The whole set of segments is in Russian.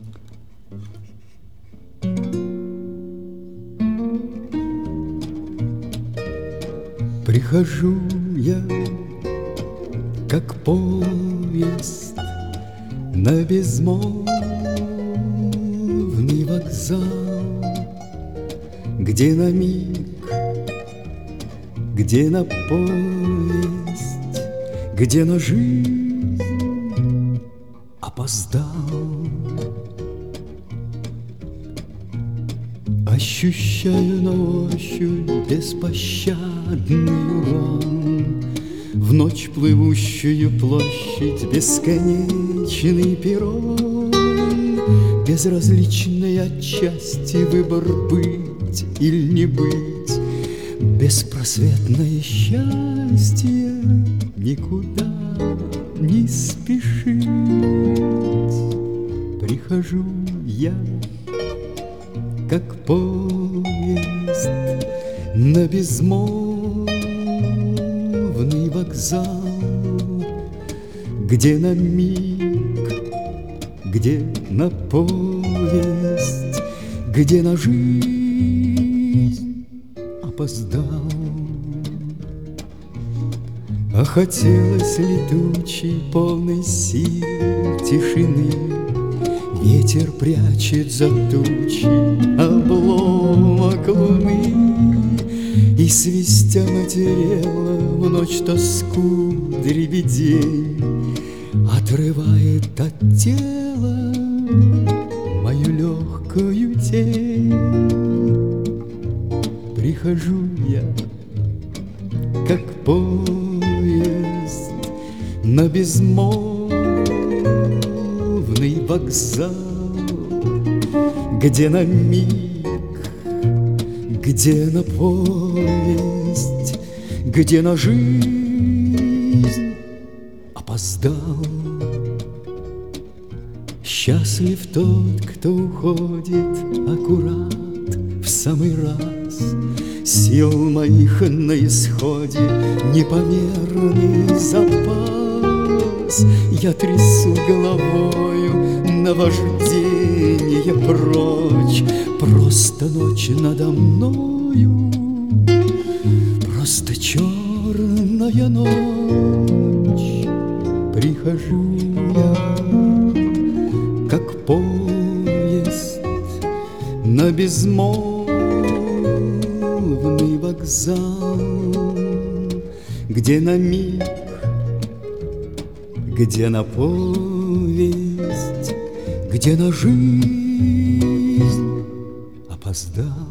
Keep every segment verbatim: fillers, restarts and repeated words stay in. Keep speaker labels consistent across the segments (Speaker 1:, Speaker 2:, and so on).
Speaker 1: Прихожу я, как поезд, на безмолвный вокзал, где на миг, где на повесть, где на жизнь опоздал. Ощущаю на ощупь беспощадный урон, в ночь плывущую площадь бесконечный перрон, безразличный отчасти выбор быть или не быть, беспросветное счастье никуда не спешить. Прихожу я, как поезд, на безмолвный вокзал, где на миг, где на повесть, где на жизнь опоздал. А хотелось летучей, полной сил тишины, ветер прячет за тучи обломок луны, и свистя матерела в ночь тоску дребедень отрывает от тела мою легкую тень. Прихожу я, как поезд, на безмолвный вокзал, где на миг, где на повесть, где на жизнь опоздал. Счастлив тот, кто уходит аккурат в самый раз, сил моих на исходе непомерный запас. Я трясу головою, наваждение прочь, просто ночь надо мною, просто черная ночь. Прихожу я, как поезд, на безмолвный вокзал, где на миг, где на повесть, где на жизнь опоздал.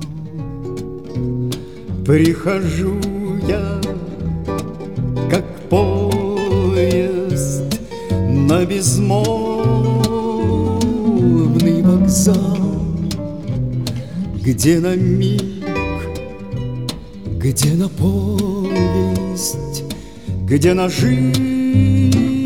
Speaker 1: Прихожу я, как поезд, на безмолвный вокзал, где на миг, где на повесть, где на жизнь